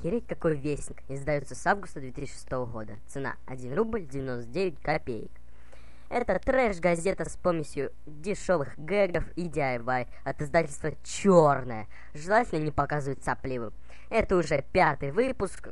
Охереть, какой вестник. Издается с августа 2006 года. Цена 1 рубль 99 копеек. Это трэш-газета с помесью дешевых гэгов и DIY от издательства «Черная». Желательно не показывать сопливым. Это уже 5-й выпуск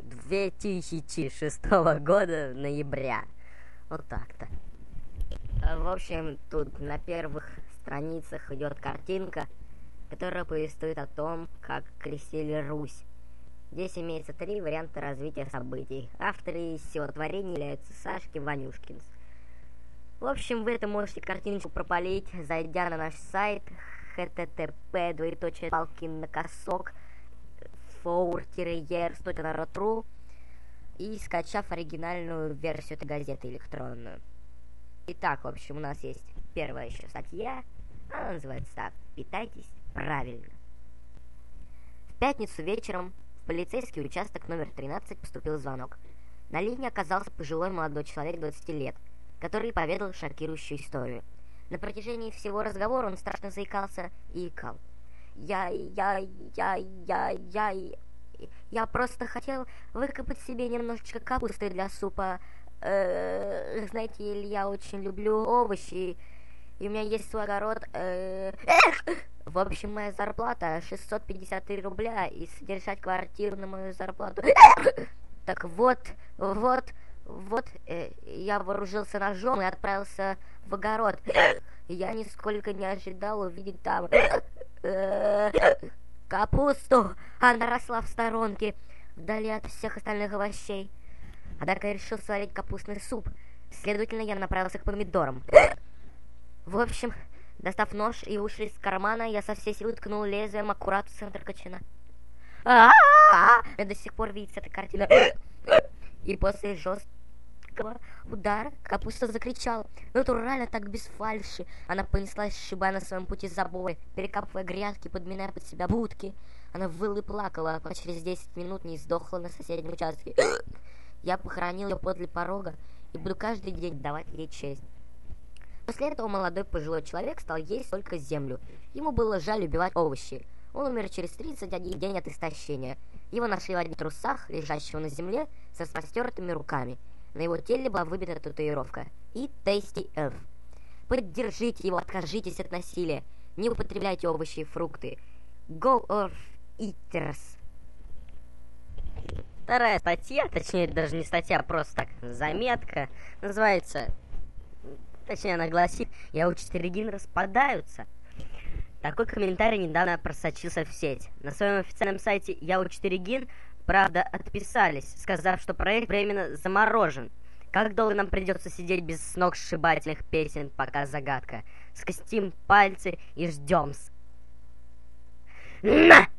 2006 года ноября. Вот так-то. В общем, тут на первых страницах идет картинка, которая повествует о том, как крестили Русь. Здесь имеется 3 варианта развития событий. Авторы всего творения являются Сашки Ванюшкинс. В общем, вы это можете картинку пропалить, зайдя на наш сайт http://for-er.ru и скачав оригинальную версию этой газеты электронную. Итак, в общем, у нас есть первая еще статья, она называется так: «Питайтесь правильно». В пятницу вечером в полицейский участок номер 13 поступил звонок. На линии оказался пожилой молодой человек 20 лет, который поведал шокирующую историю. На протяжении всего разговора он страшно заикался и икал. Я просто хотел выкопать себе немножечко капусты для супа. Знаете, я очень люблю овощи, и у меня есть свой огород. В общем, моя зарплата 653 рубля, и содержать квартиру на мою зарплату. Так вот, я вооружился ножом и отправился в огород. Я нисколько не ожидал увидеть там капусту. Она росла в сторонке, вдали от всех остальных овощей. Однако я решил сварить капустный суп. Следовательно, я направился к помидорам. В общем, достав нож и уши из кармана, я со всей силы ткнул лезвием аккурат в центр кочана. Мне до сих пор видится эта картина. И после жесткого удара капуста закричала. Натурально, так без фальши. Она понеслась, сшибая на своем пути забой, перекапывая грядки, подминая под себя будки. Она выла и плакала, пока через 10 минут не сдохла на соседнем участке. Я похоронил ее подле порога и буду каждый день давать ей честь. После этого молодой пожилой человек стал есть только землю. Ему было жаль убивать овощи. Он умер через 31 день от истощения. Его нашли в одних трусах, лежащего на земле, со распростертыми руками. На его теле была выбита татуировка «Eat Tasty F». Поддержите его, откажитесь от насилия. Не употребляйте овощи и фрукты. Go off eaters. Вторая статья, точнее даже не статья, а просто так, заметка, называется, точнее она гласит: «Яучи Регин распадаются». Такой комментарий недавно просочился в сеть. На своем официальном сайте Яучи Регин, правда, отписались, сказав, что проект временно заморожен. Как долго нам придется сидеть без сногсшибательных песен, пока загадка. Скостим пальцы и ждем-с. На!